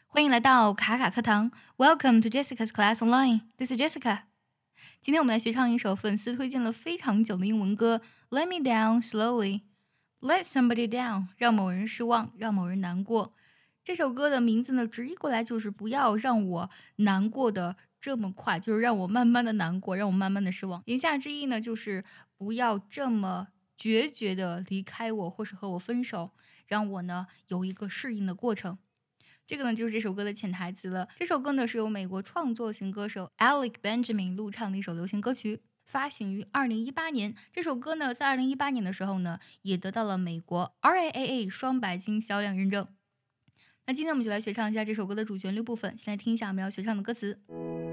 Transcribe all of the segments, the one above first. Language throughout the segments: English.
欢迎来到卡卡课堂 Welcome to Jessica's Class Online. This is Jessica. 今天我们来学唱一首粉丝推荐了非常久的英文歌 Let me down slowly. Let somebody down. 让某人失望，让某人难过。这首歌的名字呢，直译过来就是不要让我难过的这么快，就是让我慢慢的难过，让我慢慢的失望。言下之意呢，就是不要这么决绝的离开我，或是和我分手，让我呢有一个适应的过程。这个呢就是这首歌的潜台词了。这首歌呢是由美国创作型歌手 Alec Benjamin 录唱的一首流行歌曲，发行于2018年。这首歌呢在2018年的时候呢也得到了美国 RIAA 双白金销量认证。那今天我们就来学唱一下这首歌的主旋律部分，先来听一下我们要学唱的歌词。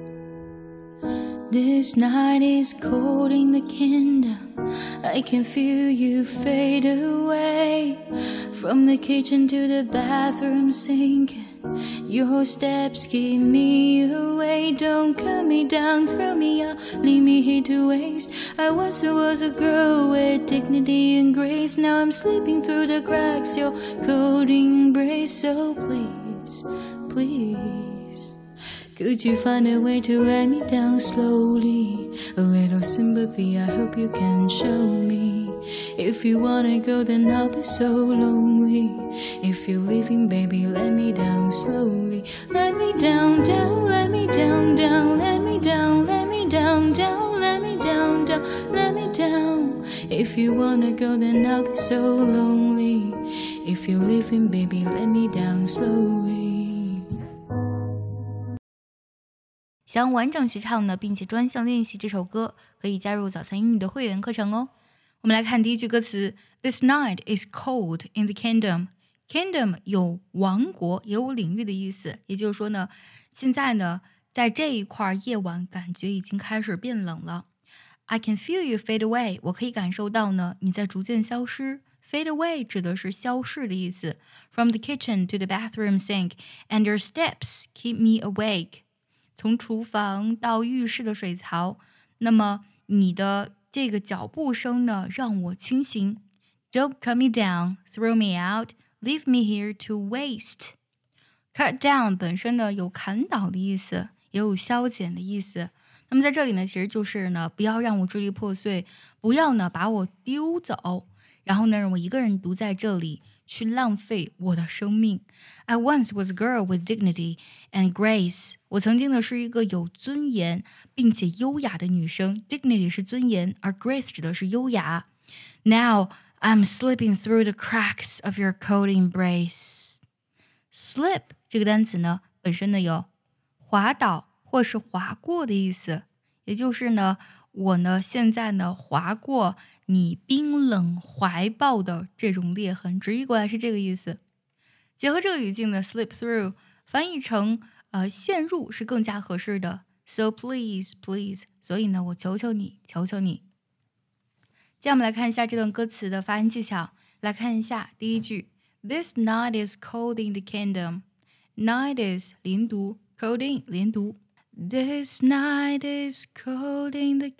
This night is cold in the kingdom. I can feel you fade away. From the kitchen to the bathroom sinking. Your steps keep me away. Don't cut me down, throw me out, leave me here to waste. I once was a girl with dignity and grace. Now I'm slipping through the cracks, your cold embrace. So please, please.Could you find a way to let me down slowly? A little sympathy I hope you can show me. If you wanna go then I'll be so lonely. If you're leaving baby let me down slowly. Let me down, down, let me down, down, let me down, let me down, down, let me down, down, let me down. If you wanna go then I'll be so lonely. If you're leaving baby let me down slowly. 想完整学唱呢，并且专项练习这首歌，可以加入早餐英语的会员课程哦。我们来看第一句歌词 This night is cold in the kingdom. Kingdom 有王国，也有领域的意思。也就是说呢，现在呢，在这一块夜晚感觉已经开始变冷了。I can feel you fade away. 我可以感受到呢，你在逐渐消失。Fade away 指的是消逝的意思。From the kitchen to the bathroom sink, and your steps keep me awake.从厨房到浴室的水槽，那么你的这个脚步声呢，让我清醒。Don't cut me down, throw me out, leave me here to waste. Cut down 本身呢有砍倒的意思，也有消减的意思。那么在这里呢，其实就是呢，不要让我支离破碎，不要呢把我丢走，然后呢让我一个人独在这里。去浪费我的生命。I once was a girl with dignity and grace. 我曾经呢是一个有尊严并且优雅的女生。Dignity 是尊严，而 grace 指的是优雅。Now I'm slipping through the cracks of your cold embrace. Slip 这个单词呢，本身呢有滑倒或是滑过的意思，也就是呢，我呢现在呢滑过你冰冷怀抱的这种裂痕，直译过来是这个意思。结合这个语境呢 slip through 翻译成陷入是更加合适的。So please, please， 所以呢我求求你，求求你。接下来我们来看一下这段歌词的发音技巧。来看一下第一句 This night is cold in the kingdom. Night is 连读 cold in 连读 This night is cold in the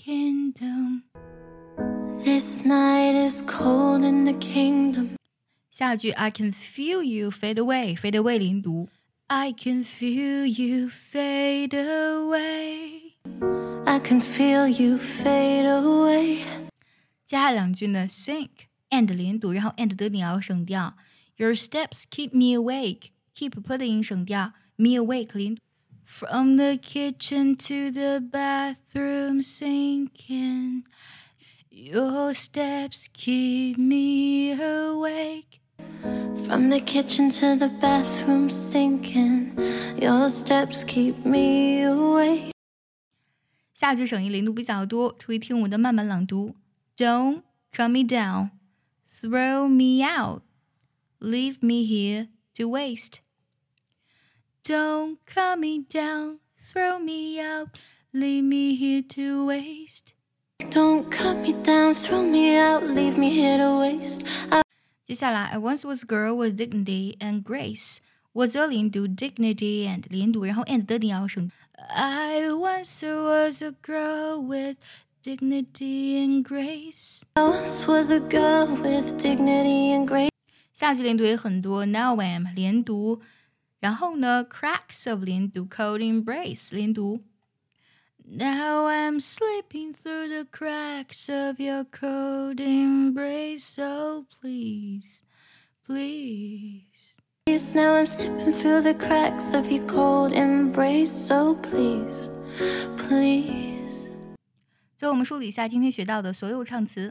kingdom.This night is cold in the kingdom. 下句 I can feel you fade away. Fade away 连读 I can feel you fade away. I can feel you fade away. 接下来两句呢 sink and 连读，然后 and 的你要省掉 Your steps keep me awake. Keep 的音省掉 Me awake 连读 From the kitchen to the bathroom sinking Your steps keep me awake. From the kitchen to the bathroom sinking. Your steps keep me awake. 下句省音连读比较多，注意听我的慢慢朗读。Don't cut me down, throw me out, leave me here to waste. Don't cut me down, throw me out, leave me here to waste.Don't cut me down, throw me out, leave me here to waste. 接下来 I once was a girl with dignity and grace. Was a 连读 dignity and 连读，然后 and 的你要省。I once was a girl with dignity and grace. I once was a girl with dignity and grace. 下句连读也很多 Now am 连读然后呢 cracks of 连读 cold embrace 连读。Now I'm slipping through the cracks of your cold embrace, so please, please. Now I'm slipping through the cracks of your cold embrace, so please, please. 最后我们梳理一下今天学到的所有唱词。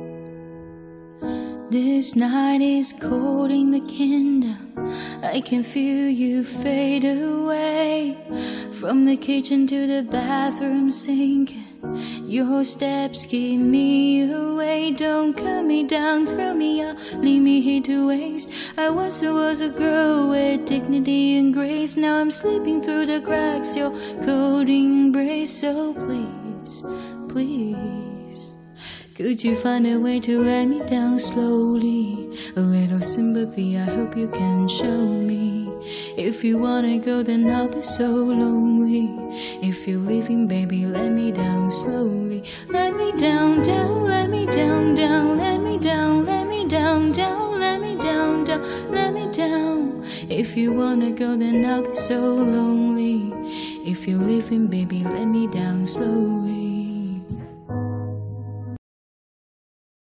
This night is cold in the kingdom. I can feel you fade away. From the kitchen to the bathroom sinking, your steps keep me away. Don't cut me down, throw me out, leave me here to waste. I once was a girl with dignity and grace. Now I'm slipping through the cracks, your cold embrace. So please, please, could you find a way to let me down slowly? A little sympathy, I hope you can show me. If you wanna go, then I'll be so lonely. If you're leaving, baby, let me down slowly. Let me down, down, let me down, down, let me down, let me down, down, let me down, down, let me down. If you wanna go, then I'll be so lonely. If you're leaving, baby, let me down slowly.